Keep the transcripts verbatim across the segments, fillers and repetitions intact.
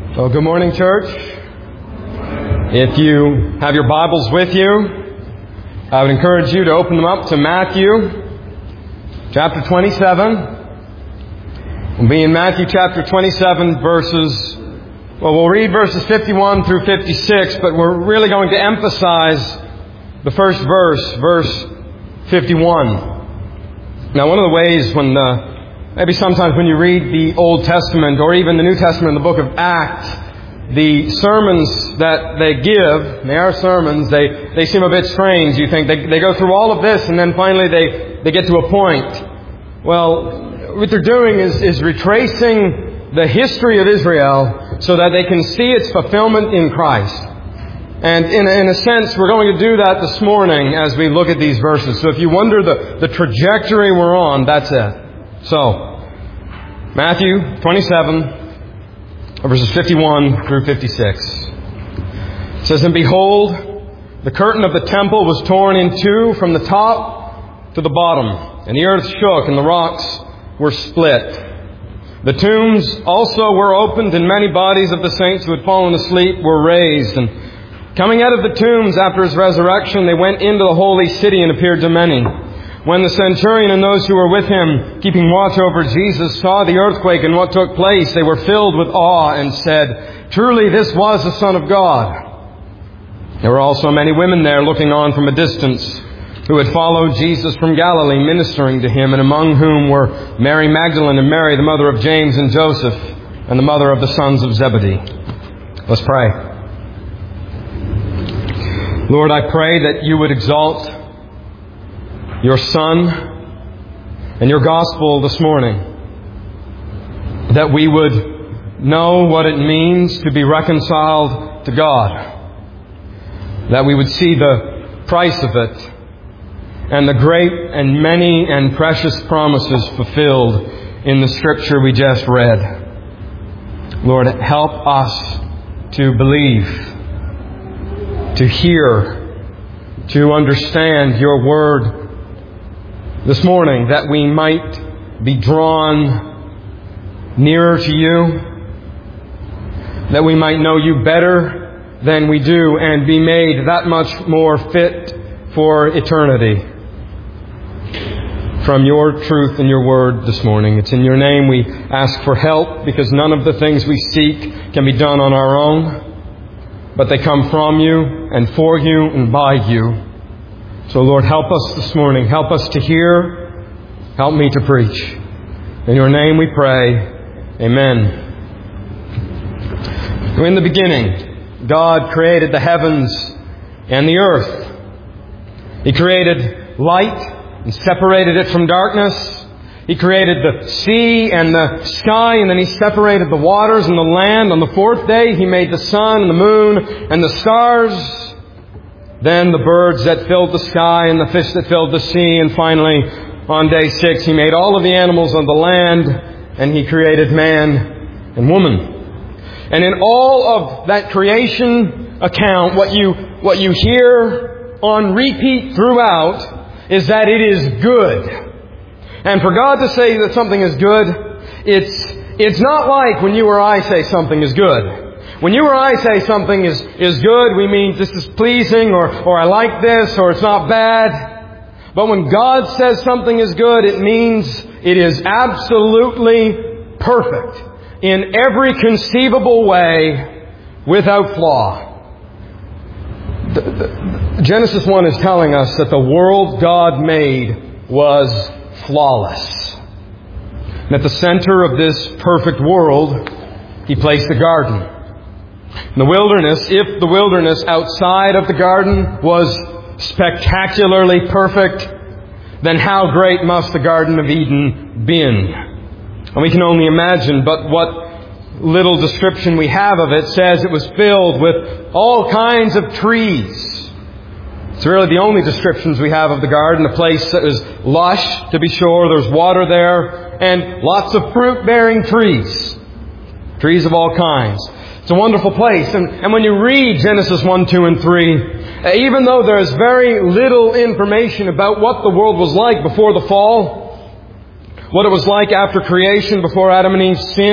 Well, good morning, church. If you have your Bibles with you, I would encourage you to open them up to Matthew chapter twenty-seven. We'll be in Matthew chapter twenty-seven, verses, well, we'll read verses fifty-one through fifty-six, but we're really going to emphasize the first verse, verse fifty-one. Now, one of the ways when the Maybe sometimes when you read the Old Testament or even the New Testament in the book of Acts, the sermons that they give, they are sermons, they, they seem a bit strange. You think they, they go through all of this and then finally they, they get to a point. Well, what they're doing is, is retracing the history of Israel so that they can see its fulfillment in Christ. And in, in a sense, we're going to do that this morning as we look at these verses. So if you wonder the, the trajectory we're on, that's it. So, Matthew twenty-seven, verses fifty-one through fifty-six. It says, "And behold, the curtain of the temple was torn in two from the top to the bottom, and the earth shook, and the rocks were split. The tombs also were opened, and many bodies of the saints who had fallen asleep were raised. And coming out of the tombs after His resurrection, they went into the holy city and appeared to many. When the centurion and those who were with him, keeping watch over Jesus, saw the earthquake and what took place, they were filled with awe and said, 'Truly this was the Son of God.' There were also many women there looking on from a distance, who had followed Jesus from Galilee, ministering to Him, and among whom were Mary Magdalene and Mary, the mother of James and Joseph, and the mother of the sons of Zebedee." Let's pray. Lord, I pray that You would exalt Your Son and Your gospel this morning, that we would know what it means to be reconciled to God, that we would see the price of it and the great and many and precious promises fulfilled in the Scripture we just read. Lord, help us to believe, to hear, to understand Your Word this morning, that we might be drawn nearer to You, that we might know You better than we do and be made that much more fit for eternity from Your truth and Your Word this morning. It's in Your name we ask for help, because none of the things we seek can be done on our own, but they come from You and for You and by You. So, Lord, help us this morning. Help us to hear. Help me to preach. In Your name we pray. Amen. In the beginning, God created the heavens and the earth. He created light and separated it from darkness. He created the sea and the sky, and then He separated the waters and the land. On the fourth day, He made the sun and the moon and the stars. Then the birds that filled the sky and the fish that filled the sea. And finally, on day six, He made all of the animals of the land, and He created man and woman. And in all of that creation account, what you, what you hear on repeat throughout is that it is good. And for God to say that something is good, it's, it's not like when you or I say something is good. When you or I say something is, is good, we mean this is pleasing, or, or I like this, or it's not bad. But when God says something is good, it means it is absolutely perfect in every conceivable way, without flaw. The, the, Genesis one is telling us that the world God made was flawless. And at the center of this perfect world, He placed the garden. The wilderness, if the wilderness outside of the garden was spectacularly perfect, then how great must the Garden of Eden been? And we can only imagine, but what little description we have of it says it was filled with all kinds of trees. It's really the only descriptions we have of the garden, a place that was lush, to be sure, there's water there, and lots of fruit-bearing trees. Trees of all kinds. It's a wonderful place. And, and when you read Genesis one, two, and three, even though there's very little information about what the world was like before the fall, what it was like after creation, before Adam and Eve sinned,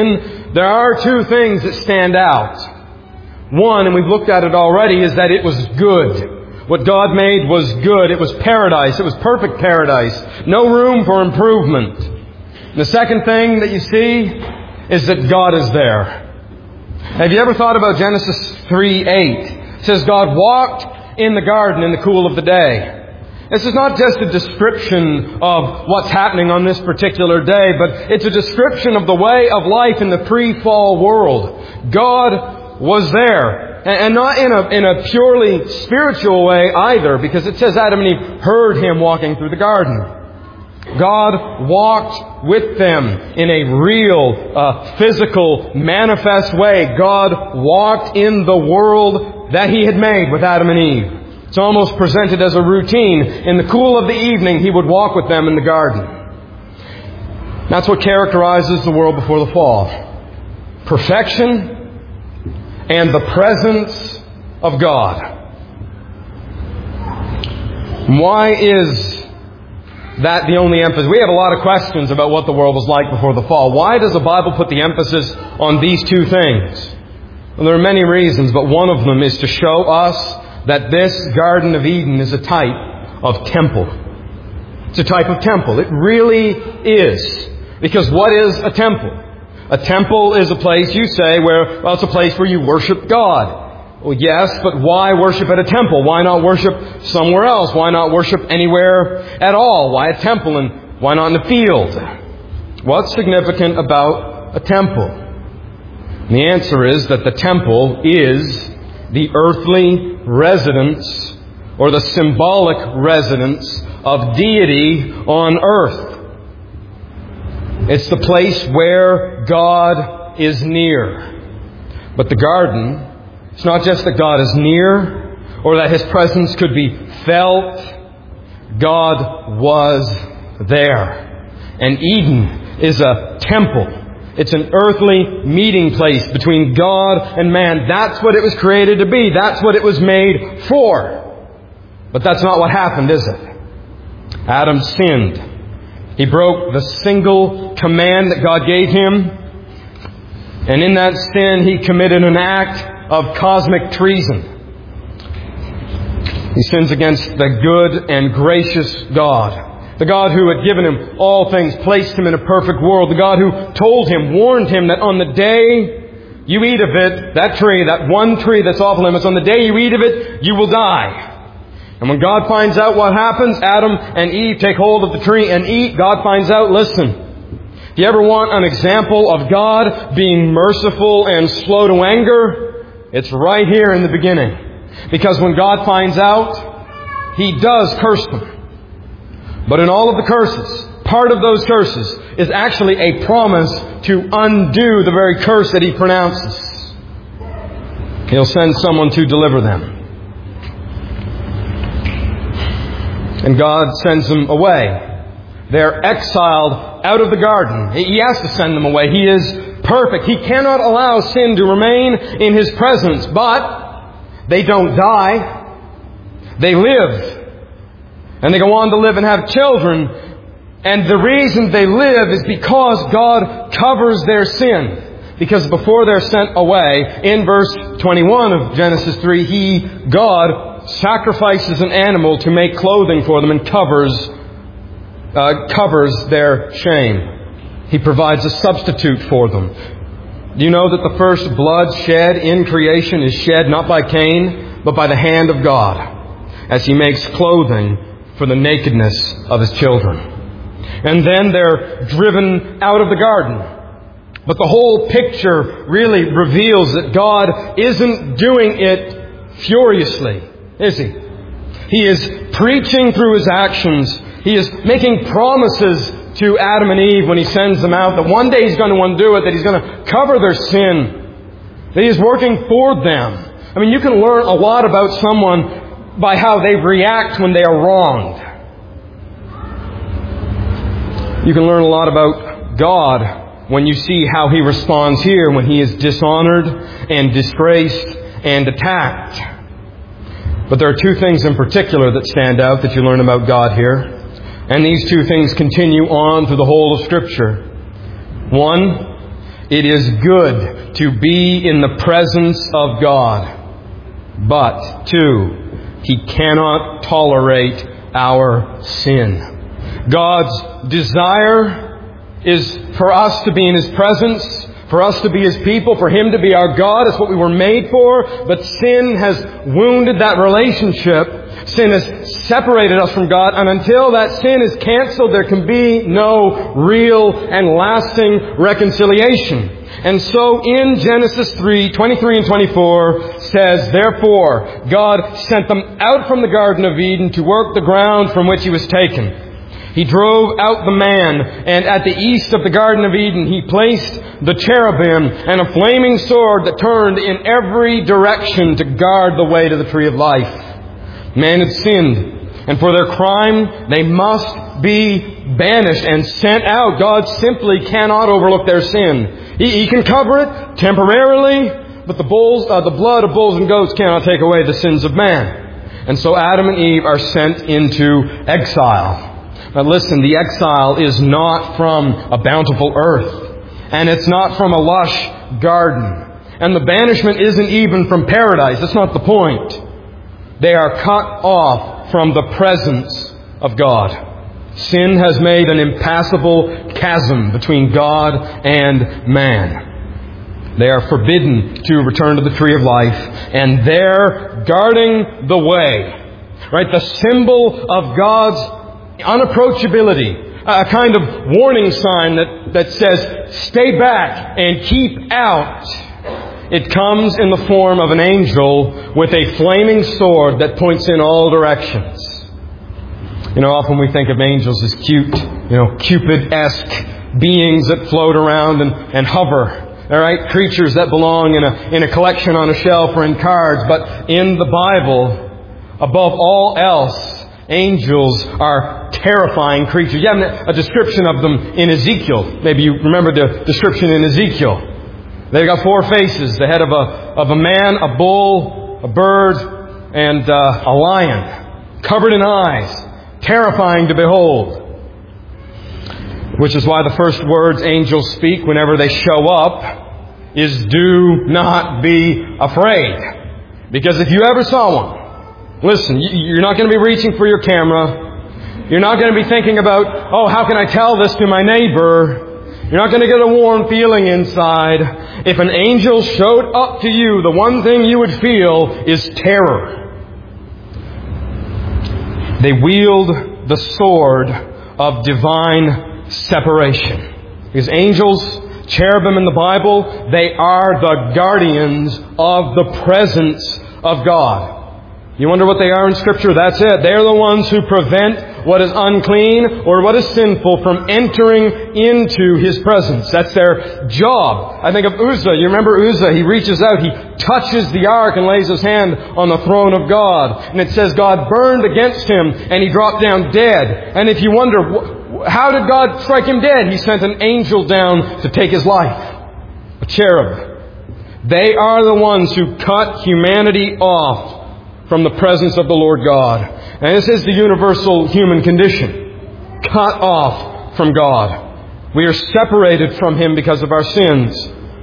there are two things that stand out. One, and we've looked at it already, is that it was good. What God made was good. It was paradise. It was perfect paradise. No room for improvement. And the second thing that you see is that God is there. Have you ever thought about Genesis three eight? It says God walked in the garden in the cool of the day. This is not just a description of what's happening on this particular day, but it's a description of the way of life in the pre-fall world. God was there. And not in a, in a purely spiritual way either, because it says Adam and Eve heard Him walking through the garden. God walked with them in a real, uh, physical, manifest way. God walked in the world that He had made with Adam and Eve. It's almost presented as a routine. In the cool of the evening, He would walk with them in the garden. That's what characterizes the world before the fall. Perfection and the presence of God. Why is that the only emphasis? We have a lot of questions about what the world was like before the fall. Why does the Bible put the emphasis on these two things? Well, there are many reasons, but one of them is to show us that this Garden of Eden is a type of temple. It's a type of temple. It really is. Because what is a temple? A temple is a place, you say, where, well, it's a place where you worship God. Well, yes, but why worship at a temple? Why not worship somewhere else? Why not worship anywhere at all? Why a temple and why not in the field? What's significant about a temple? And the answer is that the temple is the earthly residence or the symbolic residence of deity on earth. It's the place where God is near. But the garden, it's not just that God is near or that His presence could be felt. God was there. And Eden is a temple. It's an earthly meeting place between God and man. That's what it was created to be. That's what it was made for. But that's not what happened, is it? Adam sinned. He broke the single command that God gave him. And in that sin, he committed an act of cosmic treason. He sins against the good and gracious God. The God who had given him all things, placed him in a perfect world. The God who told him, warned him that on the day you eat of it, that tree, that one tree that's off limits, on the day you eat of it, you will die. And when God finds out what happens, Adam and Eve take hold of the tree and eat. God finds out, listen, if you ever want an example of God being merciful and slow to anger, it's right here in the beginning. Because when God finds out, He does curse them. But in all of the curses, part of those curses is actually a promise to undo the very curse that He pronounces. He'll send someone to deliver them. And God sends them away. They're exiled out of the garden. He has to send them away. He is perfect. He cannot allow sin to remain in His presence. But they don't die. They live. And they go on to live and have children. And the reason they live is because God covers their sin. Because before they're sent away, in verse twenty-one of Genesis three, He, God, sacrifices an animal to make clothing for them and covers, uh, covers their shame. He provides a substitute for them. Do you know that the first blood shed in creation is shed not by Cain, but by the hand of God, as He makes clothing for the nakedness of His children. And then they're driven out of the garden. But the whole picture really reveals that God isn't doing it furiously, is He? He is preaching through His actions. He is making promises to Adam and Eve when He sends them out that one day He's going to undo it, that He's going to cover their sin, that He is working for them. I mean, you can learn a lot about someone by how they react when they are wronged. You can learn a lot about God when you see how He responds here when He is dishonored and disgraced and attacked. But there are two things in particular that stand out that you learn about God here. And these two things continue on through the whole of Scripture. One It is good to be in the presence of God. But, two, He cannot tolerate our sin. God's desire is for us to be in His presence, for us to be His people, for Him to be our God. It's what we were made for. But sin has wounded that relationship. Sin has separated us from God. And until that sin is canceled, there can be no real and lasting reconciliation. And so in Genesis three, twenty-three and twenty-four says, Therefore, God sent them out from the Garden of Eden to work the ground from which He was taken. He drove out the man, and at the east of the Garden of Eden He placed the cherubim and a flaming sword that turned in every direction to guard the way to the tree of life. Man had sinned, and for their crime they must be banished and sent out. God simply cannot overlook their sin. He, he can cover it temporarily, but the bulls, uh, the blood of bulls and goats cannot take away the sins of man. And so Adam and Eve are sent into exile. But listen, the exile is not from a bountiful earth, and it's not from a lush garden. And the banishment isn't even from paradise. That's not the point. They are cut off from the presence of God. Sin has made an impassable chasm between God and man. They are forbidden to return to the tree of life, and there, guarding the way, right, the symbol of God's unapproachability, a kind of warning sign that, that says, stay back and keep out. It comes in the form of an angel with a flaming sword that points in all directions. You know, often we think of angels as cute, you know, Cupid-esque beings that float around and, and hover. All right, creatures that belong in a in a collection on a shelf or in cards. But in the Bible, above all else, angels are terrifying creatures. You have a description of them in Ezekiel. Maybe you remember the description in Ezekiel. They've got four faces: the head of a of a man, a bull, a bird, and uh, a lion, covered in eyes, terrifying to behold. Which is why the first words angels speak whenever they show up is, "Do not be afraid." Because if you ever saw one, listen, you're not going to be reaching for your camera. You're not going to be thinking about, oh, how can I tell this to my neighbor? You're not going to get a warm feeling inside. If an angel showed up to you, the one thing you would feel is terror. They wield the sword of divine separation. Because angels, cherubim in the Bible, they are the guardians of the presence of God. You wonder what they are in Scripture? That's it. They're the ones who prevent what is unclean or what is sinful from entering into His presence. That's their job. I think of Uzzah. You remember Uzzah? He reaches out, he touches the ark and lays his hand on the throne of God. And it says God burned against him and he dropped down dead. And if you wonder, how did God strike him dead? He sent an angel down to take his life. A cherub. They are the ones who cut humanity off from the presence of the Lord God. And this is the universal human condition. Cut off from God. We are separated from Him because of our sins.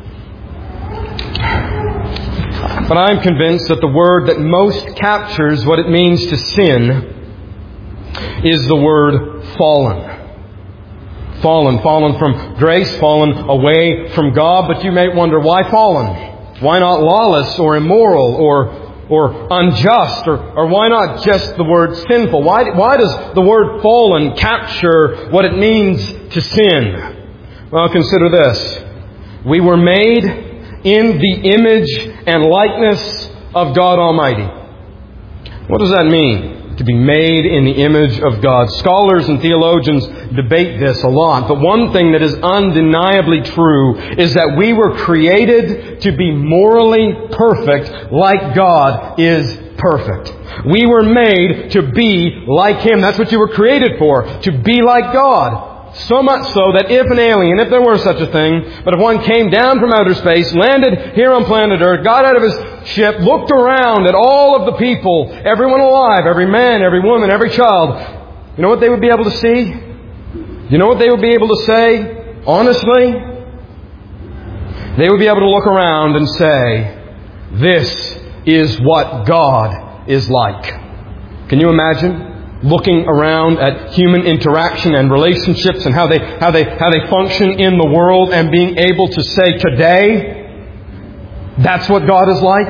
But I'm convinced that the word that most captures what it means to sin is the word fallen. Fallen. Fallen from grace. Fallen away from God. But you may wonder, why fallen? Why not lawless or immoral or or unjust, or, or why not just the word sinful? Why, why does the word fallen capture what it means to sin? Well, consider this. We were made in the image and likeness of God Almighty. What does that mean? To be made in the image of God. Scholars and theologians debate this a lot, but one thing that is undeniably true is that we were created to be morally perfect like God is perfect. We were made to be like Him. That's what you were created for, to be like God. So much so that if an alien, if there were such a thing, but if one came down from outer space, landed here on planet Earth, got out of his ship, looked around at all of the people, everyone alive, every man, every woman, every child, you know what they would be able to see? You know what they would be able to say? Honestly? they would be able to look around and say, this is what God is like. Can you imagine looking around at human interaction and relationships and how they, how they, how they function in the world and being able to say today, that's what God is like?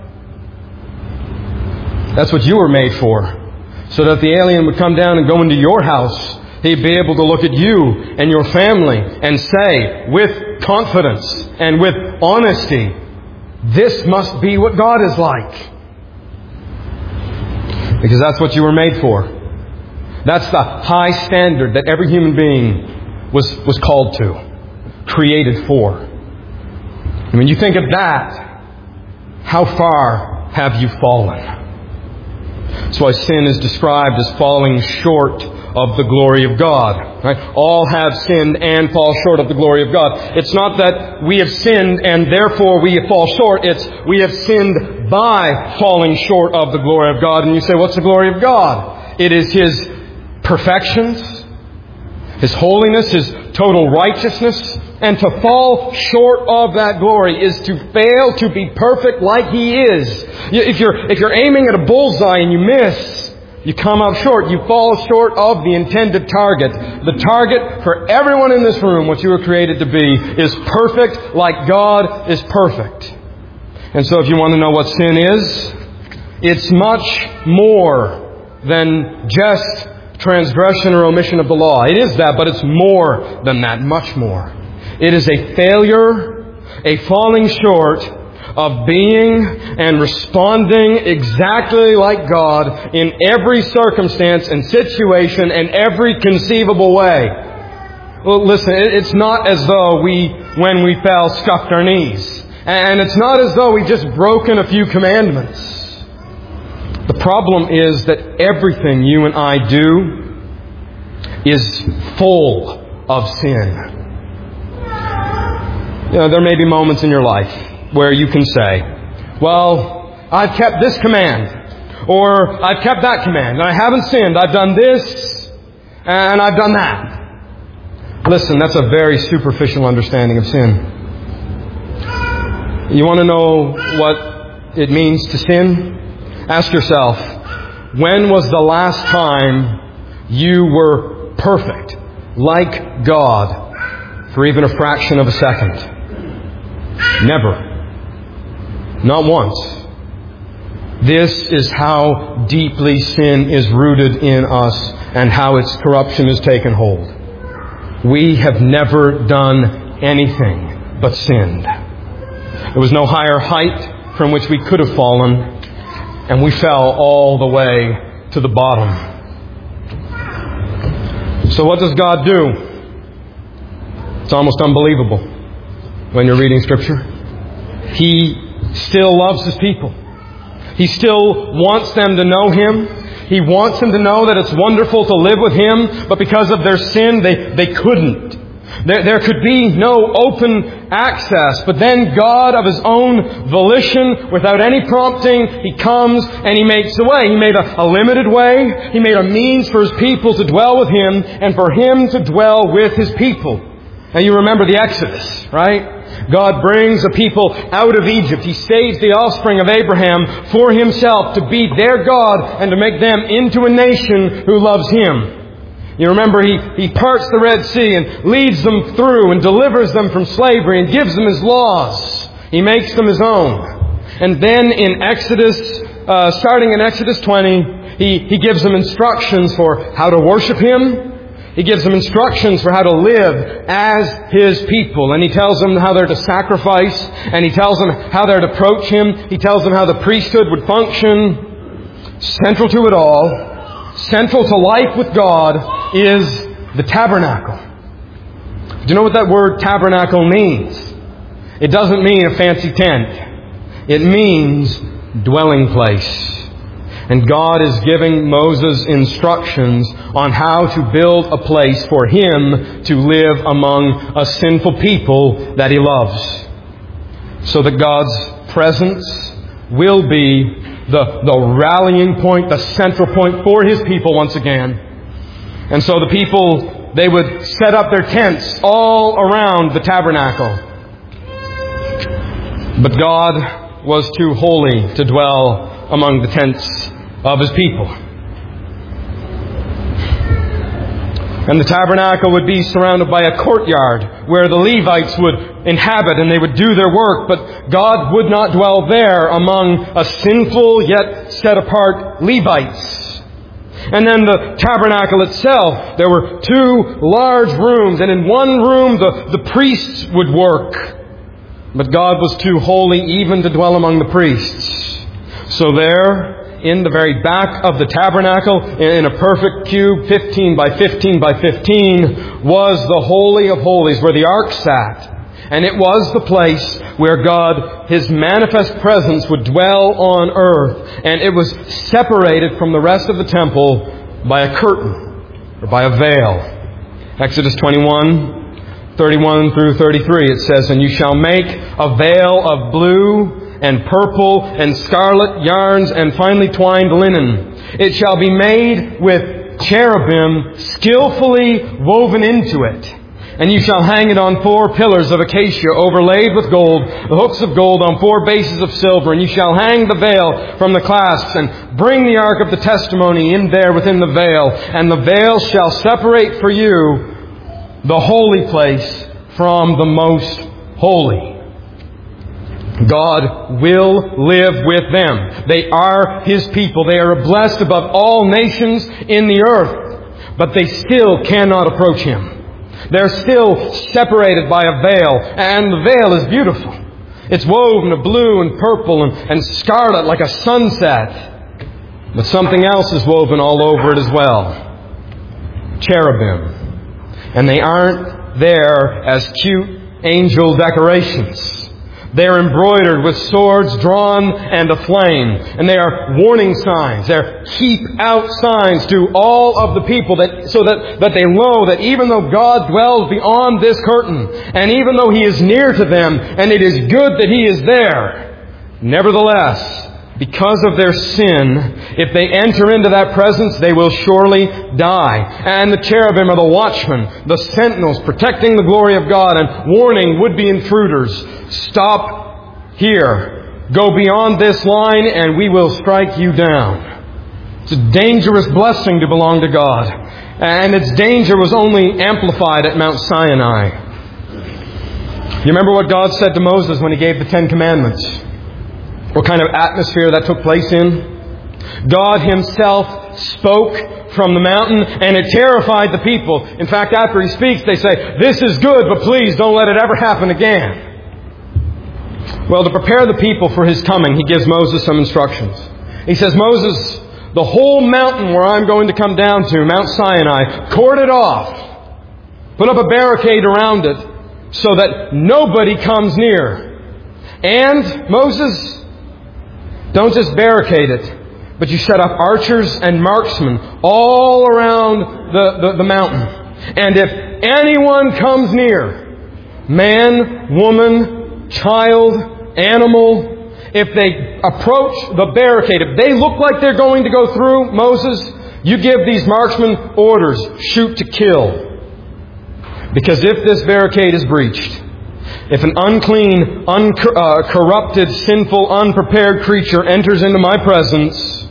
That's what you were made for. So that if the alien would come down and go into your house, he'd be able to look at you and your family and say, with confidence and with honesty, this must be what God is like. Because that's what you were made for. That's the high standard that every human being was, was called to, created for. And when you think of that, how far have you fallen? That's why sin is described as falling short of the glory of God. Right? All have sinned and fall short of the glory of God. It's not that we have sinned and therefore we fall short. It's we have sinned by falling short of the glory of God. And you say, what's the glory of God? It is His perfections, His holiness, His total righteousness. And to fall short of that glory is to fail to be perfect like He is. If you're, if you're aiming at a bullseye and you miss, you come up short. You fall short of the intended target. The target for everyone in this room, what you were created to be, is perfect like God is perfect. And so if you want to know what sin is, it's much more than just transgression or omission of the law. It is that, but it's more than that, much more. It is a failure, a falling short of being and responding exactly like God in every circumstance and situation and every conceivable way. Well, listen, it's not as though we, when we fell, scuffed our knees. And it's not as though we just broken a few commandments. The problem is that everything you and I do is full of sin. You know, there may be moments in your life where you can say, well, I've kept this command, or I've kept that command, and I haven't sinned. I've done this, and I've done that. Listen, that's a very superficial understanding of sin. You want to know what it means to sin? Ask yourself, when was the last time you were perfect, like God, for even a fraction of a second? Never. Not once. This is how deeply sin is rooted in us and how its corruption has taken hold. We have never done anything but sinned. There was no higher height from which we could have fallen, and we fell all the way to the bottom. So what does God do? It's almost unbelievable when you're reading Scripture. He still loves His people. He still wants them to know Him. He wants them to know that it's wonderful to live with Him, but because of their sin, they, they couldn't. There, there could be no open access. But then God, of His own volition, without any prompting, He comes and He makes a way. He made a, a limited way. He made a means for His people to dwell with Him and for Him to dwell with His people. Now you remember the Exodus, right? God brings a people out of Egypt. He saves the offspring of Abraham for Himself to be their God and to make them into a nation who loves Him. You remember He, he parts the Red Sea and leads them through and delivers them from slavery and gives them His laws. He makes them His own. And then in Exodus, uh, starting in Exodus twenty, he, he gives them instructions for how to worship Him. He gives them instructions for how to live as His people. And He tells them how they're to sacrifice. And He tells them how they're to approach Him. He tells them how the priesthood would function. Central to it all, central to life with God, is the tabernacle. Do you know what that word tabernacle means? It doesn't mean a fancy tent. It means dwelling place. And God is giving Moses instructions on how to build a place for him to live among a sinful people that he loves. So that God's presence will be the, the rallying point, the central point for his people once again. And so the people, they would set up their tents all around the tabernacle. But God was too holy to dwell among the tents of His people. And the tabernacle would be surrounded by a courtyard where the Levites would inhabit and they would do their work. But God would not dwell there among a sinful yet set apart Levites. And then the tabernacle itself, there were two large rooms, and in one room the, the priests would work. But God was too holy even to dwell among the priests. So there, in the very back of the tabernacle, in a perfect cube, fifteen by fifteen by fifteen, was the Holy of Holies, where the ark sat. And it was the place where God, His manifest presence, would dwell on earth. And it was separated from the rest of the temple by a curtain, or by a veil. Exodus twenty-one, thirty-one through thirty-three, it says, "And you shall make a veil of blue and purple and scarlet yarns and finely twined linen. It shall be made with cherubim skillfully woven into it. And you shall hang it on four pillars of acacia overlaid with gold, the hooks of gold on four bases of silver. And you shall hang the veil from the clasps and bring the ark of the testimony in there within the veil. And the veil shall separate for you the holy place from the most holy." God will live with them. They are His people. They are blessed above all nations in the earth. But they still cannot approach Him. They're still separated by a veil. And the veil is beautiful. It's woven of blue and purple and, and scarlet like a sunset. But something else is woven all over it as well. Cherubim. And they aren't there as cute angel decorations. They're embroidered with swords drawn and aflame. And they are warning signs. They're keep out signs to all of the people that, so that, that they know that even though God dwells beyond this curtain, and even though He is near to them, and it is good that He is there, nevertheless, because of their sin, if they enter into that presence, they will surely die. And the cherubim are the watchmen, the sentinels, protecting the glory of God and warning would-be intruders. Stop here. Go beyond this line and we will strike you down. It's a dangerous blessing to belong to God. And its danger was only amplified at Mount Sinai. You remember what God said to Moses when He gave the Ten Commandments? What kind of atmosphere that took place in? God Himself spoke from the mountain and it terrified the people. In fact, after He speaks, they say, "This is good, but please don't let it ever happen again." Well, to prepare the people for His coming, He gives Moses some instructions. He says, "Moses, the whole mountain where I'm going to come down to, Mount Sinai, cord it off. Put up a barricade around it so that nobody comes near. And, Moses, don't just barricade it, but you set up archers and marksmen all around the, the, the mountain. And if anyone comes near, man, woman, child, animal, if they approach the barricade, if they look like they're going to go through, Moses, you give these marksmen orders, shoot to kill. Because if this barricade is breached, if an unclean, uncorrupted, sinful, unprepared creature enters into my presence,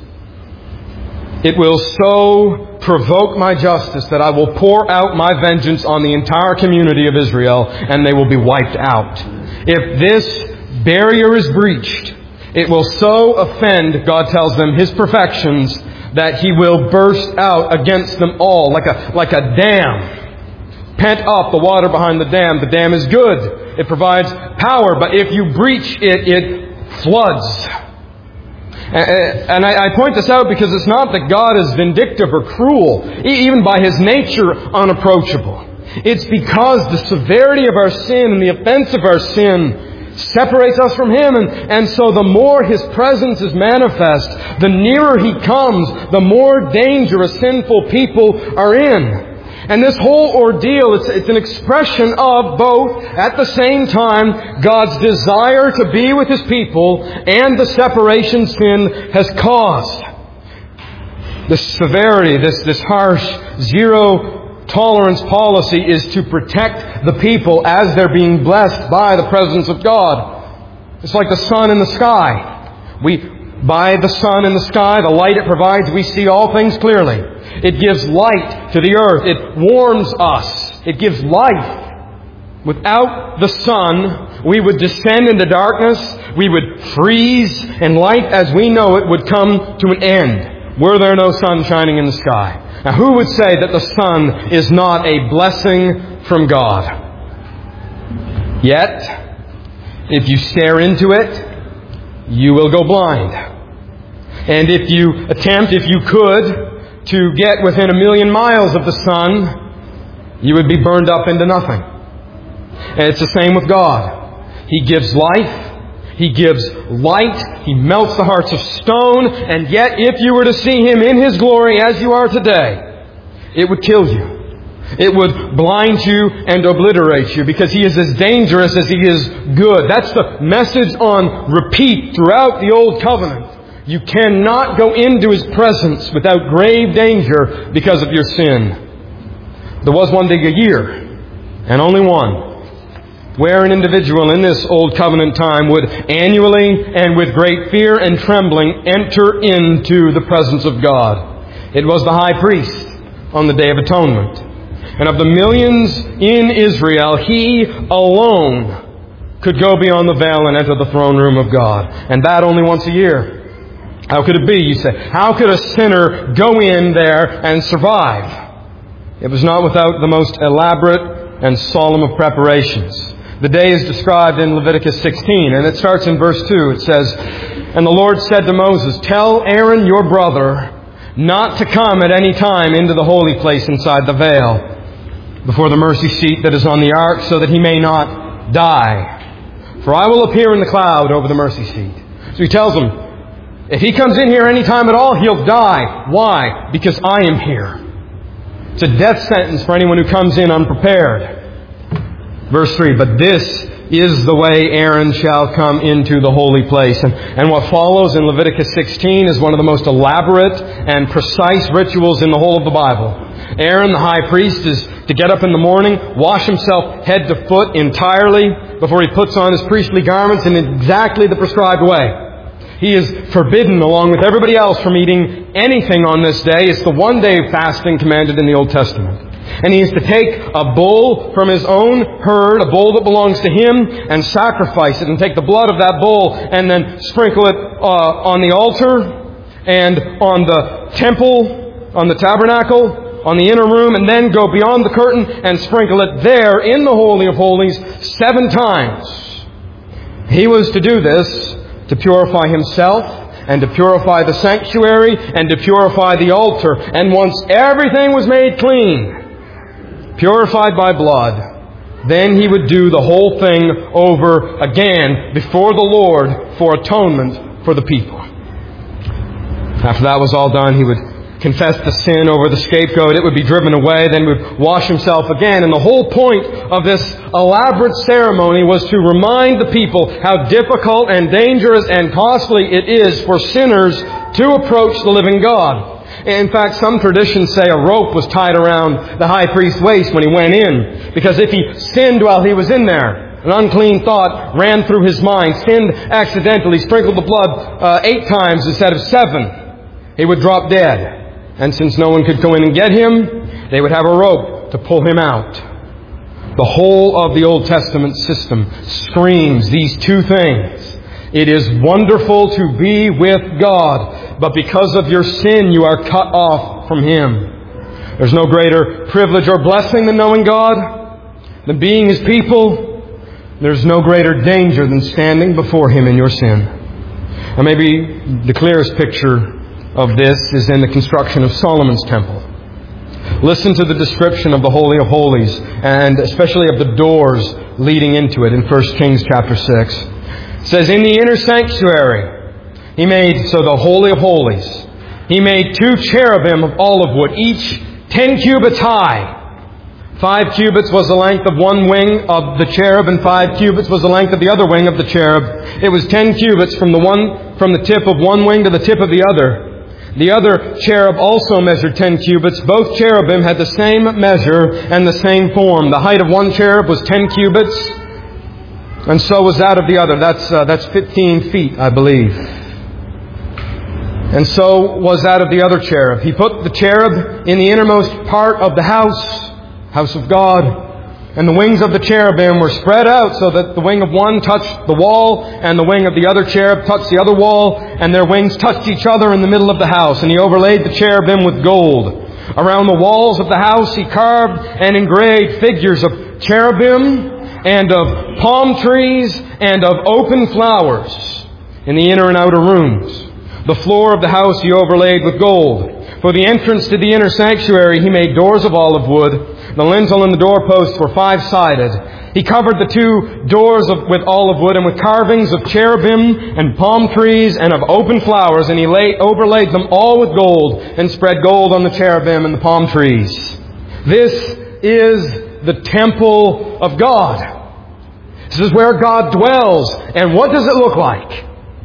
it will so provoke my justice that I will pour out my vengeance on the entire community of Israel and they will be wiped out. If this barrier is breached, it will so offend, God tells them, His perfections that He will burst out against them all like a, like a dam. Pent up the water behind the dam. The dam is good. It provides power. But if you breach it, it floods. And I point this out because it's not that God is vindictive or cruel, even by His nature unapproachable. It's because the severity of our sin and the offense of our sin separates us from Him. And, and so the more His presence is manifest, the nearer He comes, the more dangerous sinful people are in. And this whole ordeal, it's, it's an expression of both, at the same time, God's desire to be with His people and the separation sin has caused. This severity, this, this harsh, zero tolerance policy is to protect the people as they're being blessed by the presence of God. It's like the sun in the sky. We, by the sun in the sky, the light it provides, we see all things clearly. It gives light to the earth. It warms us. It gives life. Without the sun, we would descend into darkness. We would freeze, and life as we know it would come to an end were there no sun shining in the sky. Now, who would say that the sun is not a blessing from God? Yet, if you stare into it, you will go blind. And if you attempt, if you could, to get within a million miles of the sun, you would be burned up into nothing. And it's the same with God. He gives life. He gives light. He melts the hearts of stone. And yet, if you were to see Him in His glory as you are today, it would kill you. It would blind you and obliterate you, because He is as dangerous as He is good. That's the message on repeat throughout the Old Covenant. You cannot go into His presence without grave danger because of your sin. There was one day a year, and only one, where an individual in this Old Covenant time would annually and with great fear and trembling enter into the presence of God. It was the high priest on the Day of Atonement. And of the millions in Israel, he alone could go beyond the veil and enter the throne room of God. And that only once a year. How could it be, you say? How could a sinner go in there and survive? It was not without the most elaborate and solemn of preparations. The day is described in Leviticus sixteen, and it starts in verse two. It says, "And the Lord said to Moses, Tell Aaron your brother not to come at any time into the holy place inside the veil, before the mercy seat that is on the ark, so that he may not die. For I will appear in the cloud over the mercy seat." So he tells them, if he comes in here any time at all, he'll die. Why? Because I am here. It's a death sentence for anyone who comes in unprepared. Verse three, "But this is the way Aaron shall come into the holy place." And, and what follows in Leviticus sixteen is one of the most elaborate and precise rituals in the whole of the Bible. Aaron, the high priest, is to get up in the morning, wash himself head to foot entirely before he puts on his priestly garments in exactly the prescribed way. He is forbidden, along with everybody else, from eating anything on this day. It's the one day of fasting commanded in the Old Testament. And he is to take a bull from his own herd, a bull that belongs to him, and sacrifice it, and take the blood of that bull and then sprinkle it uh, on the altar and on the temple, on the tabernacle, on the inner room, and then go beyond the curtain and sprinkle it there in the Holy of Holies seven times. He was to do this to purify himself, and to purify the sanctuary, and to purify the altar. And once everything was made clean, purified by blood, then he would do the whole thing over again before the Lord for atonement for the people. After that was all done, he would confess the sin over the scapegoat. It would be driven away. Then he would wash himself again. And the whole point of this elaborate ceremony was to remind the people how difficult and dangerous and costly it is for sinners to approach the living God. In fact, some traditions say a rope was tied around the high priest's waist when he went in, because if he sinned while he was in there, an unclean thought ran through his mind, sinned accidentally, sprinkled the blood uh, eight times instead of seven, he would drop dead. And since no one could go in and get him, they would have a rope to pull him out. The whole of the Old Testament system screams these two things. It is wonderful to be with God, but because of your sin, you are cut off from Him. There's no greater privilege or blessing than knowing God, than being His people. There's no greater danger than standing before Him in your sin. And maybe the clearest picture of this is in the construction of Solomon's temple. Listen to the description of the Holy of Holies, and especially of the doors leading into it in First Kings chapter six. It says, "In the inner sanctuary, he made," so the Holy of Holies, "he made two cherubim of olive wood, each ten cubits high. Five cubits was the length of one wing of the cherub, and five cubits was the length of the other wing of the cherub. It was ten cubits from the one, from the tip of one wing to the tip of the other. The other cherub also measured ten cubits. Both cherubim had the same measure and the same form. The height of one cherub was ten cubits, And so was that of the other. That's uh, that's fifteen feet, I believe. And so was that of the other cherub. He put the cherub in the innermost part of the house, house of God. And the wings of the cherubim were spread out so that the wing of one touched the wall and the wing of the other cherub touched the other wall, and their wings touched each other in the middle of the house. And he overlaid the cherubim with gold. Around the walls of the house he carved and engraved figures of cherubim and of palm trees and of open flowers in the inner and outer rooms. The floor of the house he overlaid with gold. For the entrance to the inner sanctuary he made doors of olive wood. The lintel and the doorposts were five-sided. He covered the two doors of, with olive wood and with carvings of cherubim and palm trees and of open flowers, and he lay, overlaid them all with gold and spread gold on the cherubim and the palm trees. This is the temple of God. This is where God dwells. And what does it look like?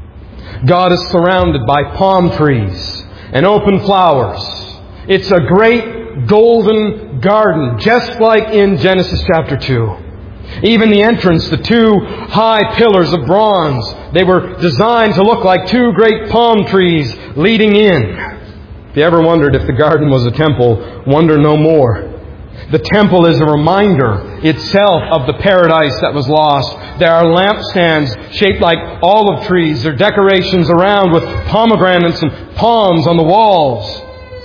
God is surrounded by palm trees and open flowers. It's a great golden garden, just like in Genesis chapter two. Even the entrance, the two high pillars of bronze, they were designed to look like two great palm trees leading in. If you ever wondered if the garden was a temple, wonder no more. The temple is a reminder itself of the paradise that was lost. There are lampstands shaped like olive trees. There are decorations around with pomegranates and palms on the walls.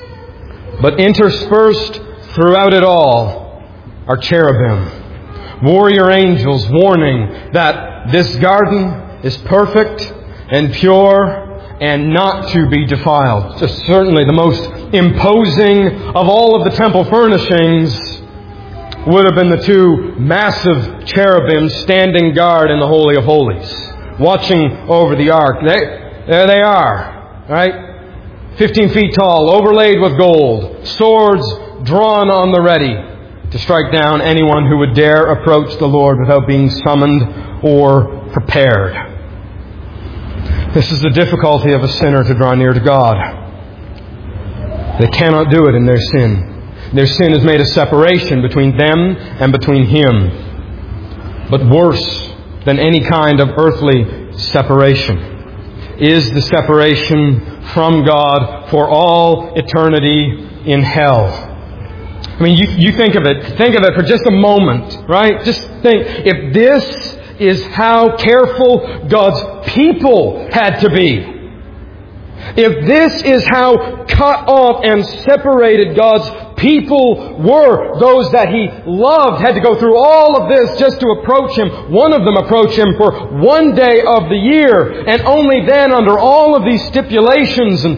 But interspersed throughout it all are cherubim, warrior angels warning that this garden is perfect and pure and not to be defiled. Just certainly the most imposing of all of the temple furnishings would have been the two massive cherubim standing guard in the Holy of Holies, watching over the ark. They, there they are, right? Fifteen feet tall, overlaid with gold, swords drawn on the ready to strike down anyone who would dare approach the Lord without being summoned or prepared. This is the difficulty of a sinner to draw near to God. They cannot do it in their sin. Their sin has made a separation between them and between Him. But worse than any kind of earthly separation is the separation from God for all eternity in hell. I mean, you, you think of it, think of it for just a moment, right? Just think, if this is how careful God's people had to be, if this is how cut off and separated God's people were, those that He loved had to go through all of this just to approach Him. One of them approached Him for one day of the year, and only then under all of these stipulations. And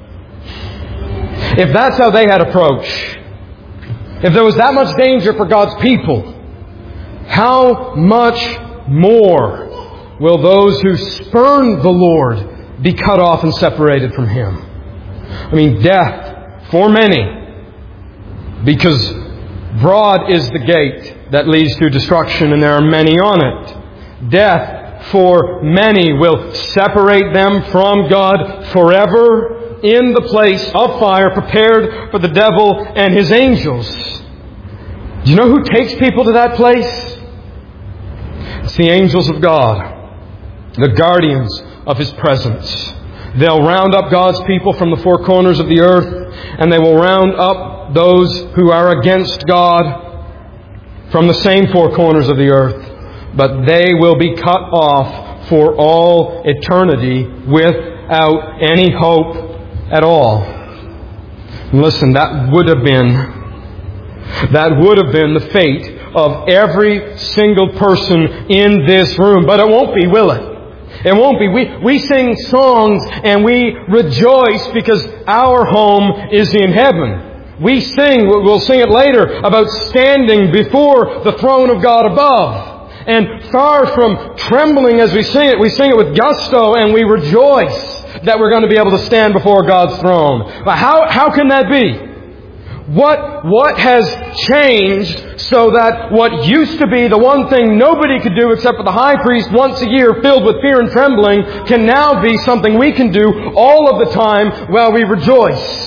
if that's how they had approached, if there was that much danger for God's people, how much more will those who spurn the Lord be cut off and separated from Him? I mean, death for many, because broad is the gate that leads to destruction, and there are many on it. Death for many will separate them from God forever in the place of fire prepared for the devil and his angels. Do you know who takes people to that place? It's the angels of God, the guardians of His presence. They'll round up God's people from the four corners of the earth, and they will round up those who are against God from the same four corners of the earth. But they will be cut off for all eternity without any hope at all. Listen, that would have been, that would have been the fate of every single person in this room. But it won't be, will it? It won't be. We, we sing songs and we rejoice because our home is in heaven. We sing, we'll sing it later, about standing before the throne of God above. And far from trembling as we sing it, we sing it with gusto and we rejoice that we're going to be able to stand before God's throne. But how, how can that be? What, what has changed so that what used to be the one thing nobody could do except for the high priest once a year filled with fear and trembling can now be something we can do all of the time while we rejoice?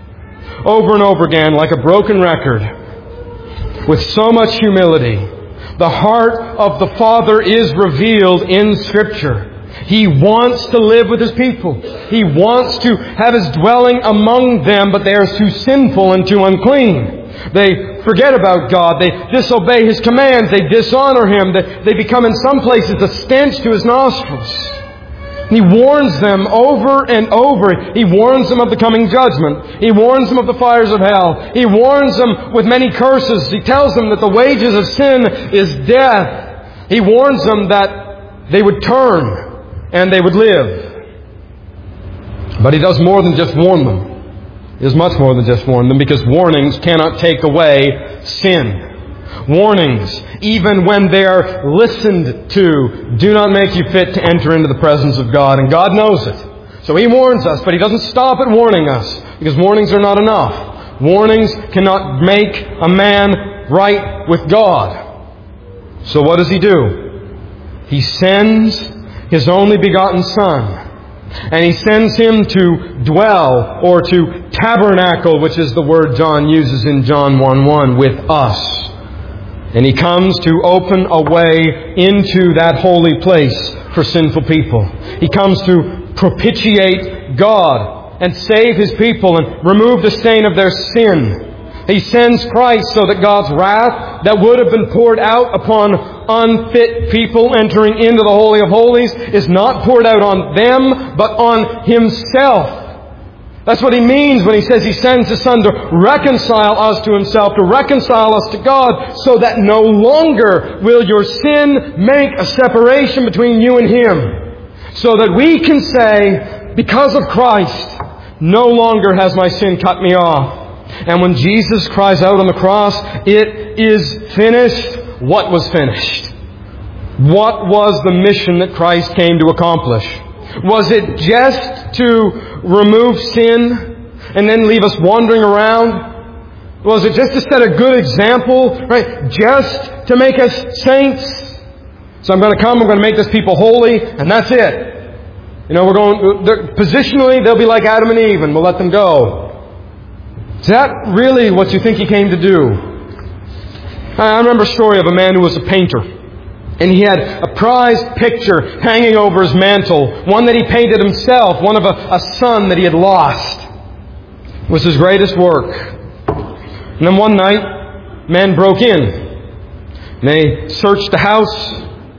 Over and over again, like a broken record, with so much humility, The heart of the Father is revealed in Scripture. He wants to live with His people. He wants to have His dwelling among them, but they are too sinful and too unclean. They forget about God. They disobey His commands. They dishonor Him. They, they become in some places a stench to His nostrils. He warns them over and over. He warns them of the coming judgment. He warns them of the fires of hell. He warns them with many curses. He tells them that the wages of sin is death. He warns them that they would turn and they would live. But He does more than just warn them. He does much more than just warn them, because warnings cannot take away sin. Warnings, even when they are listened to, do not make you fit to enter into the presence of God. And God knows it. So He warns us, but He doesn't stop at warning us, because warnings are not enough. Warnings cannot make a man right with God. So what does He do? He sends His only begotten Son. And He sends Him to dwell, or to tabernacle, which is the word John uses in John one one, with us. And He comes to open a way into that holy place for sinful people. He comes to propitiate God and save His people and remove the stain of their sin. He sends Christ so that God's wrath that would have been poured out upon unfit people entering into the Holy of Holies is not poured out on them, but on Himself. That's what He means when He says He sends His Son to reconcile us to Himself, to reconcile us to God, so that no longer will your sin make a separation between you and Him. So that we can say, because of Christ, no longer has my sin cut me off. And when Jesus cries out on the cross, "It is finished," what was finished? What was the mission that Christ came to accomplish? Was it just to remove sin and then leave us wandering around? Was it just to set a good example, right? Just to make us saints? So I'm going to come, I'm going to make this people holy, and that's it. You know, we're going, positionally, they'll be like Adam and Eve, and we'll let them go. Is that really what you think He came to do? I remember a story of a man who was a painter. And he had a prized picture hanging over his mantle, one that he painted himself, one of a, a son that he had lost. It was his greatest work. And then one night, men broke in. And they searched the house.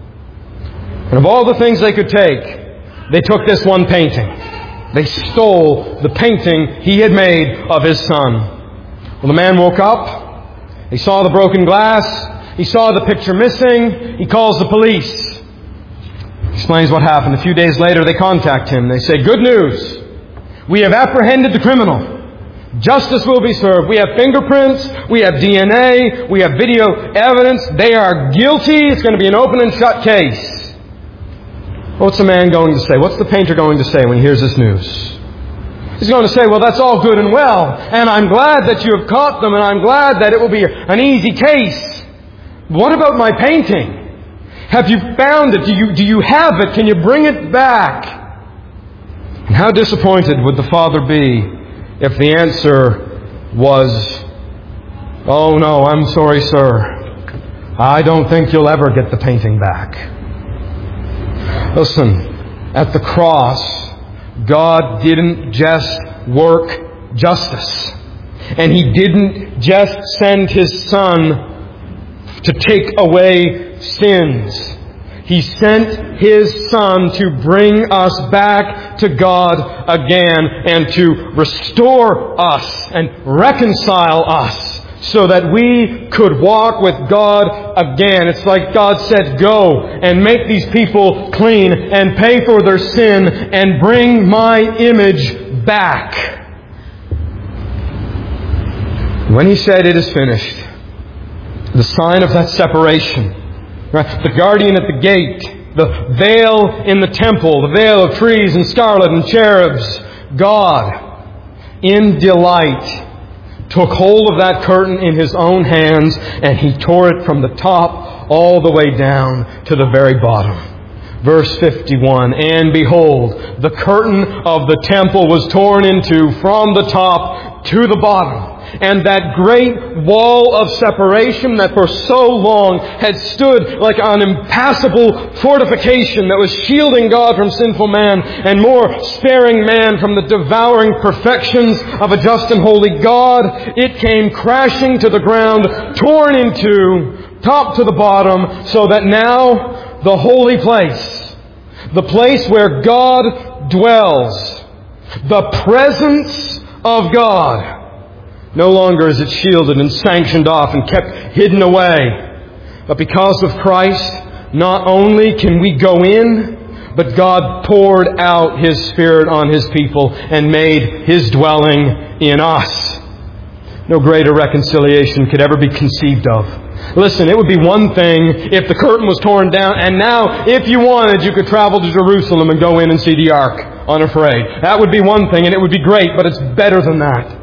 And of all the things they could take, they took this one painting. They stole the painting he had made of his son. Well, the man woke up. He saw the broken glass. He saw the picture missing. He calls the police. Explains what happened. A few days later, they contact him. They say, "Good news. We have apprehended the criminal. Justice will be served. We have fingerprints. We have D N A. We have video evidence. They are guilty. It's going to be an open and shut case." What's the man going to say? What's the painter going to say when he hears this news? He's going to say, "Well, that's all good and well. And I'm glad that you have caught them. And I'm glad that it will be an easy case. What about my painting? Have you found it? Do you, do you have it? Can you bring it back?" And how disappointed would the father be if the answer was, "Oh no, I'm sorry, sir. I don't think you'll ever get the painting back." Listen, at the cross, God didn't just work justice. And He didn't just send His Son to take away sins. He sent His Son to bring us back to God again and to restore us and reconcile us so that we could walk with God again. It's like God said, "Go and make these people clean and pay for their sin and bring my image back." When He said, "It is finished," the sign of that separation, right? The guardian at the gate, the veil in the temple, the veil of trees and scarlet and cherubs, God, in delight, took hold of that curtain in His own hands, and He tore it from the top all the way down to the very bottom. Verse fifty-one, "And behold, the curtain of the temple was torn into from the top to the bottom, And that great wall of separation that for so long had stood like an impassable fortification that was shielding God from sinful man and more sparing man from the devouring perfections of a just and holy God, it came crashing to the ground, torn in two, top to the bottom, so that now the holy place, the place where God dwells, the presence of God, no longer is it shielded and sanctioned off and kept hidden away. But because of Christ, not only can we go in, but God poured out His Spirit on His people and made His dwelling in us. No greater reconciliation could ever be conceived of. Listen, it would be one thing if the curtain was torn down and now, if you wanted, you could travel to Jerusalem and go in and see the Ark unafraid. That would be one thing and it would be great, but it's better than that.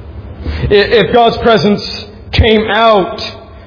If God's presence came out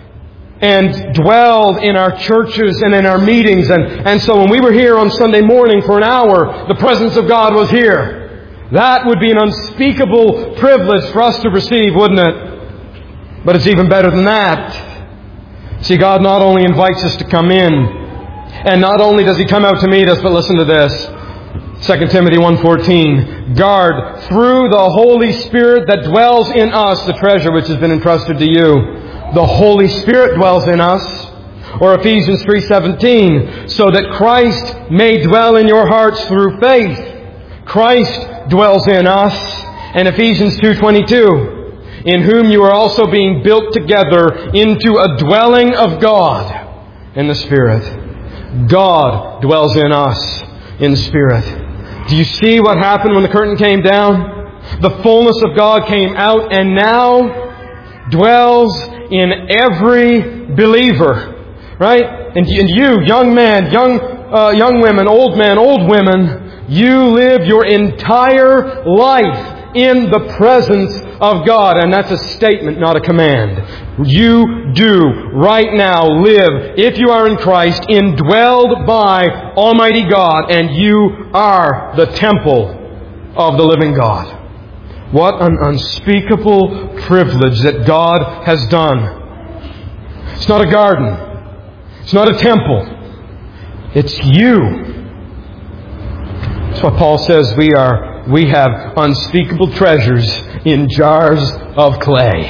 and dwelled in our churches and in our meetings, and, and so when we were here on Sunday morning for an hour, the presence of God was here. That would be an unspeakable privilege for us to receive, wouldn't it? But it's even better than that. See, God not only invites us to come in, and not only does He come out to meet us, but listen to this. Second Timothy one fourteen, guard through the Holy Spirit that dwells in us the treasure which has been entrusted to you. The Holy Spirit dwells in us. Or Ephesians three seventeen, so that Christ may dwell in your hearts through faith. Christ dwells in us. And Ephesians two twenty-two, in whom you are also being built together into a dwelling of God in the Spirit. God dwells in us in the Spirit. Do you see what happened when the curtain came down? The fullness of God came out and now dwells in every believer. Right? And you, young man, young uh, young women, old men, old women, you live your entire life in the presence of God. And that's a statement, not a command. You do right now live, if you are in Christ, indwelled by Almighty God, and you are the temple of the living God. What an unspeakable privilege that God has done. It's not a garden. It's not a temple. It's you. That's what Paul says we are. We have unspeakable treasures in jars of clay.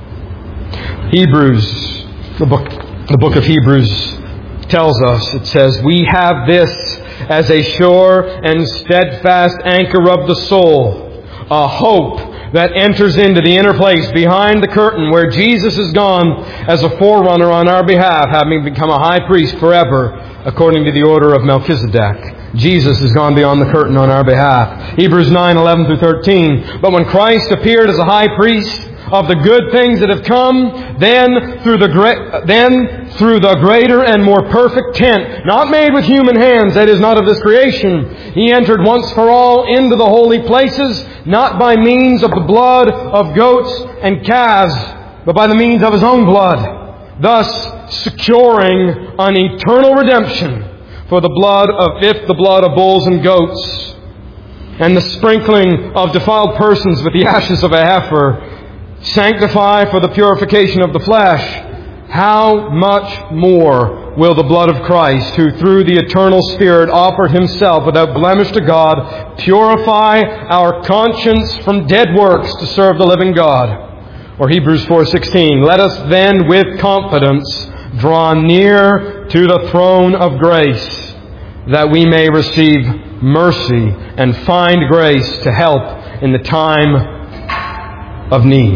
Hebrews, the book, the book of Hebrews tells us, it says, we have this as a sure and steadfast anchor of the soul, a hope that enters into the inner place behind the curtain where Jesus is gone as a forerunner on our behalf, having become a high priest forever according to the order of Melchizedek. Jesus has gone beyond the curtain on our behalf. Hebrews nine eleven through thirteen. But when Christ appeared as a high priest of the good things that have come, then through the great, then through the greater and more perfect tent, not made with human hands, that is not of this creation, He entered once for all into the holy places, not by means of the blood of goats and calves, but by the means of His own blood, thus securing an eternal redemption. For the blood of, if the blood of bulls and goats, and the sprinkling of defiled persons with the ashes of a heifer, sanctify for the purification of the flesh, how much more will the blood of Christ, who through the eternal Spirit offered Himself without blemish to God, purify our conscience from dead works to serve the living God? Or Hebrews four sixteen, let us then with confidence draw near to the throne of grace, that we may receive mercy and find grace to help in the time of need.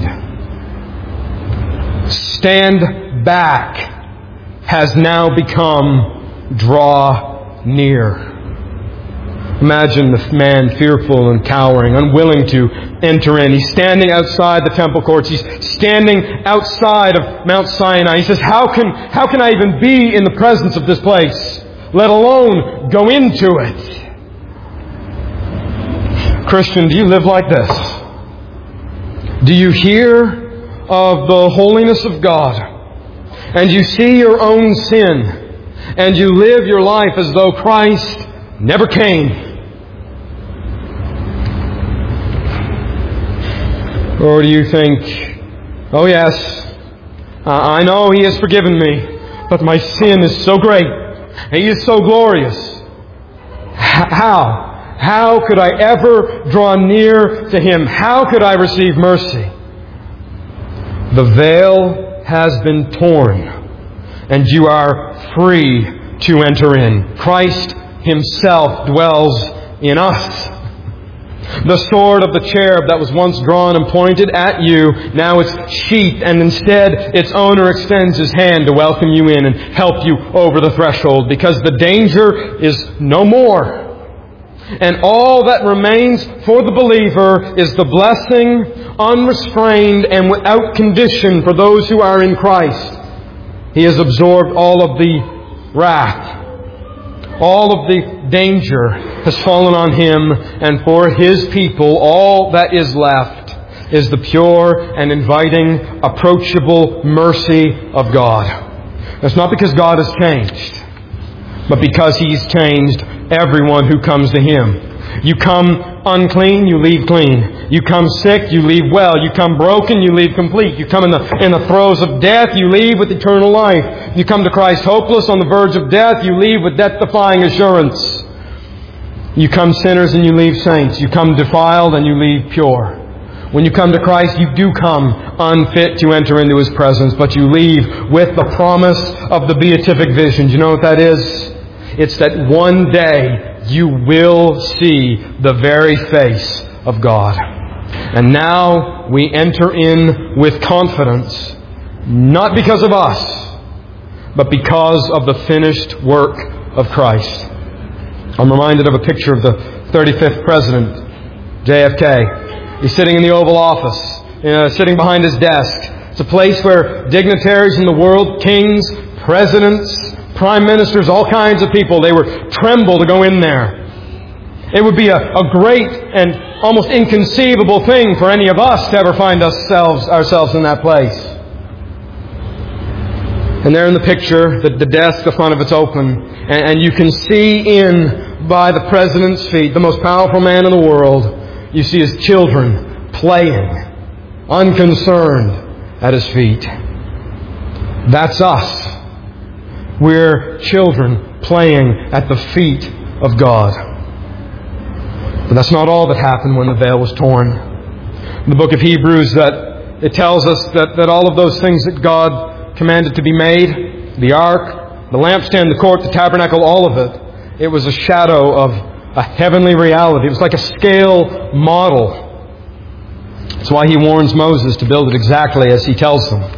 Stand back has now become draw near. Imagine the man fearful and cowering, unwilling to enter in. He's standing outside the temple courts. He's standing outside of Mount Sinai. He says, how can, how can I even be in the presence of this place, let alone go into it? Christian, do you live like this? Do you hear of the holiness of God, and you see your own sin, and you live your life as though Christ never came? Or do you think Oh yes, uh, I know He has forgiven me, but my sin is so great. He is so glorious. H- how? How could I ever draw near to Him? How could I receive mercy? The veil has been torn, and you are free to enter in. Christ Himself dwells in us. The sword of the cherub that was once drawn and pointed at you, now it's sheathed, and instead its owner extends his hand to welcome you in and help you over the threshold, because the danger is no more. And all that remains for the believer is the blessing, unrestrained and without condition for those who are in Christ. He has absorbed all of the wrath. All of the danger has fallen on Him, and for His people all that is left is the pure and inviting, approachable mercy of God. It's not because God has changed, but because He's changed everyone who comes to Him. You come unclean, you leave clean. You come sick, you leave well. You come broken, you leave complete. You come in the, in the throes of death, you leave with eternal life. You come to Christ hopeless on the verge of death, you leave with death-defying assurance. You come sinners and you leave saints. You come defiled and you leave pure. When you come to Christ, you do come unfit to enter into His presence, but you leave with the promise of the beatific vision. Do you know what that is? It's that one day you will see the very face of God. And now we enter in with confidence, not because of us, but because of the finished work of Christ. I'm reminded of a picture of the thirty-fifth President, J F K. He's sitting in the Oval Office, you know, sitting behind his desk. It's a place where dignitaries in the world, kings, presidents, prime ministers, all kinds of people, they would tremble to go in there. It would be a, a great and almost inconceivable thing for any of us to ever find ourselves, ourselves in that place. And there in the picture, the, the desk, the front of it's open, and, and you can see in by the President's feet, the most powerful man in the world, you see his children playing, unconcerned at his feet. That's us. We're children playing at the feet of God. But that's not all that happened when the veil was torn. In the book of Hebrews, that it tells us that, that all of those things that God commanded to be made, the ark, the lampstand, the court, the tabernacle, all of it, it was a shadow of a heavenly reality. It was like a scale model. That's why He warns Moses to build it exactly as He tells them.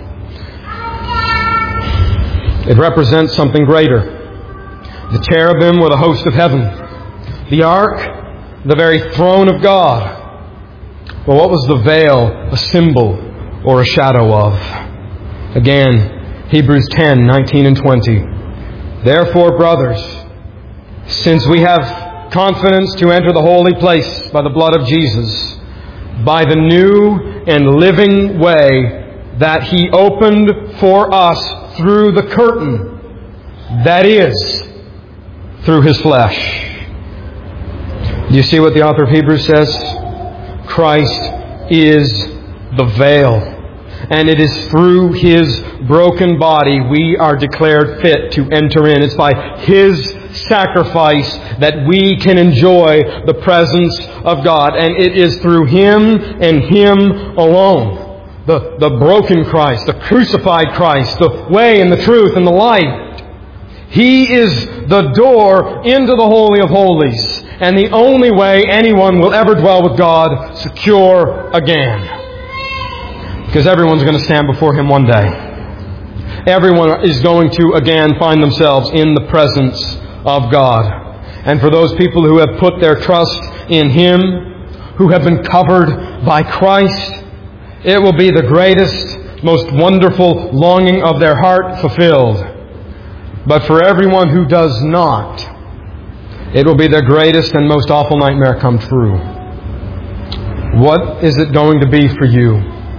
It represents something greater. The cherubim were the host of heaven. The ark, the very throne of God. Well, what was the veil a symbol or a shadow of? Again, Hebrews ten, nineteen and twenty. Therefore, brothers, since we have confidence to enter the holy place by the blood of Jesus, by the new and living way that He opened for us through the curtain, that is, through His flesh. Do you see what the author of Hebrews says? Christ is the veil. And it is through His broken body we are declared fit to enter in. It's by His sacrifice that we can enjoy the presence of God. And it is through Him and Him alone. The, the broken Christ, the crucified Christ, the way and the truth and the light. He is the door into the Holy of Holies. And the only way anyone will ever dwell with God secure again. Because everyone's going to stand before Him one day. Everyone is going to again find themselves in the presence of God. And for those people who have put their trust in Him, who have been covered by Christ, it will be the greatest, most wonderful longing of their heart fulfilled. But for everyone who does not, it will be their greatest and most awful nightmare come true. What is it going to be for you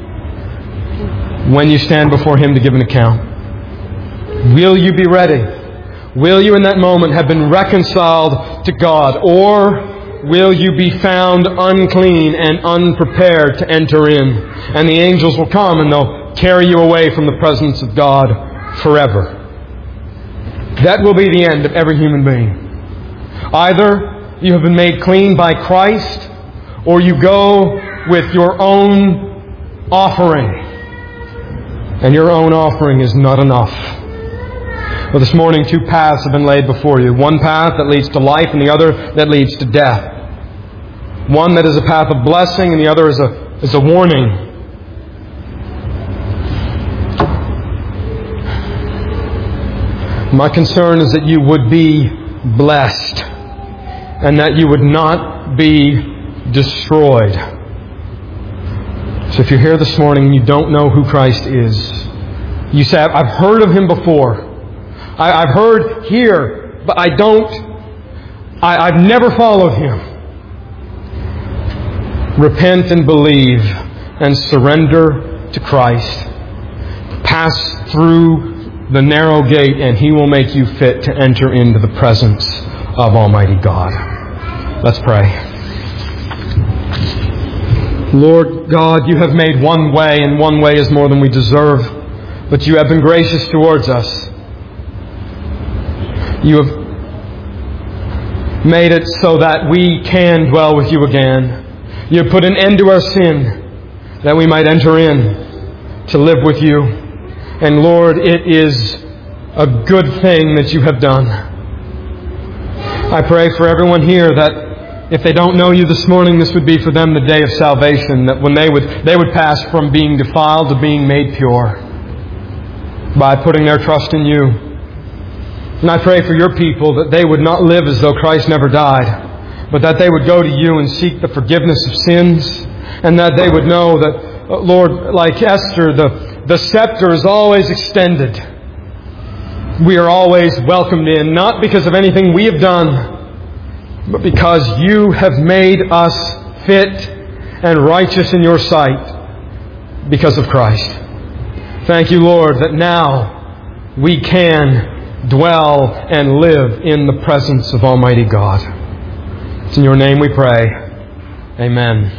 when you stand before Him to give an account? Will you be ready? Will you in that moment have been reconciled to God? Or will you be found unclean and unprepared to enter in? And the angels will come and they'll carry you away from the presence of God forever. That will be the end of every human being. Either you have been made clean by Christ, or you go with your own offering. And your own offering is not enough. Well, this morning two paths have been laid before you. One path that leads to life and the other that leads to death. One that is a path of blessing and the other is a, is a warning. My concern is that you would be blessed and that you would not be destroyed. So if you're here this morning and you don't know who Christ is, you say, I've heard of Him before. I, I've heard here, but I don't, I, I've never followed Him. Repent and believe and surrender to Christ. Pass through the narrow gate and He will make you fit to enter into the presence of Almighty God. Let's pray. Lord God, You have made one way, and one way is more than we deserve, but You have been gracious towards us. You have made it so that we can dwell with You again. You have put an end to our sin that we might enter in to live with You. And Lord, it is a good thing that You have done. I pray for everyone here that if they don't know You this morning, this would be for them the day of salvation, that when they would they would pass from being defiled to being made pure by putting their trust in You. And I pray for Your people that they would not live as though Christ never died, but that they would go to You and seek the forgiveness of sins, and that they would know that, Lord, like Esther, the, the scepter is always extended. We are always welcomed in, not because of anything we have done, but because You have made us fit and righteous in Your sight because of Christ. Thank You, Lord, that now we can dwell and live in the presence of Almighty God. It's in Your name we pray. Amen.